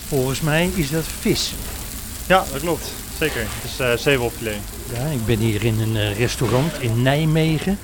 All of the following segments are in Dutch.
Volgens mij is dat vis. Ja, dat klopt. Zeker. Het is zeewolfilet. Ja, ik ben hier in een restaurant in Nijmegen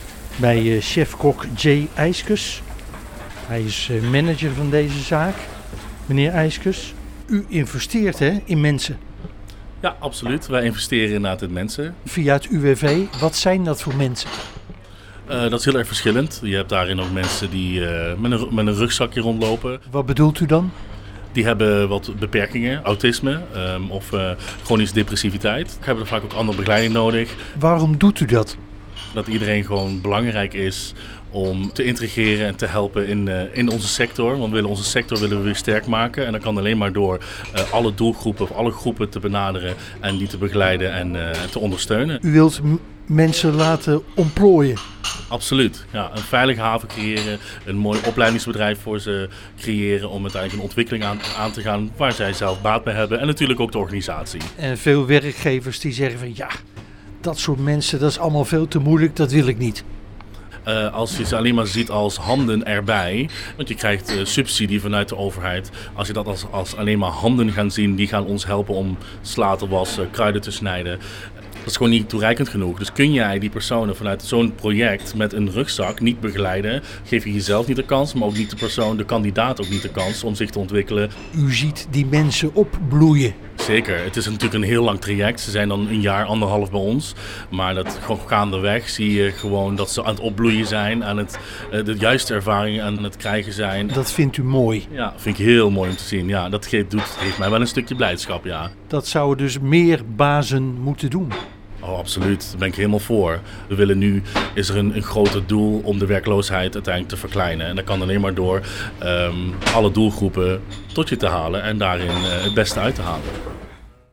bij chef-kok Jay IJskes. Hij is manager van deze zaak. Meneer IJskes, u investeert in mensen. Ja, absoluut. Wij investeren inderdaad in mensen. Via het UWV, wat zijn dat voor mensen? Dat is heel erg verschillend. Je hebt daarin ook mensen die met een rugzakje rondlopen. Wat bedoelt u dan? Die hebben wat beperkingen, autisme of chronische depressiviteit. Die hebben vaak ook andere begeleiding nodig. Waarom doet u dat? Dat iedereen gewoon belangrijk is om te integreren en te helpen in onze sector. Want onze sector willen we weer sterk maken. En dat kan alleen maar door alle doelgroepen of alle groepen te benaderen en die te begeleiden en te ondersteunen. U wilt mensen laten ontplooien? Absoluut. Ja, een veilige haven creëren, een mooi opleidingsbedrijf voor ze creëren om uiteindelijk een ontwikkeling aan te gaan waar zij zelf baat bij hebben. En natuurlijk ook de organisatie. En veel werkgevers die zeggen van ja, dat soort mensen, dat is allemaal veel te moeilijk, dat wil ik niet. Als je ze alleen maar ziet als handen erbij, want je krijgt subsidie vanuit de overheid. Als je dat als alleen maar handen gaan zien, die gaan ons helpen om sla te wassen, kruiden te snijden. Dat is gewoon niet toereikend genoeg. Dus kun jij die personen vanuit zo'n project met een rugzak niet begeleiden, geef je jezelf niet de kans, maar ook niet de kandidaat ook niet de kans om zich te ontwikkelen. U ziet die mensen opbloeien. Zeker. Het is natuurlijk een heel lang traject. Ze zijn dan een jaar, 1,5 bij ons. Maar dat gaandeweg zie je gewoon dat ze aan het opbloeien zijn, aan de juiste ervaringen aan het krijgen zijn. Dat vindt u mooi? Ja, vind ik heel mooi om te zien. Ja, dat geeft mij wel een stukje blijdschap, ja. Dat zouden dus meer bazen moeten doen. Oh, absoluut. Daar ben ik helemaal voor. We willen nu, is er een groter doel om de werkloosheid uiteindelijk te verkleinen. En dat kan alleen maar door alle doelgroepen tot je te halen en daarin het beste uit te halen.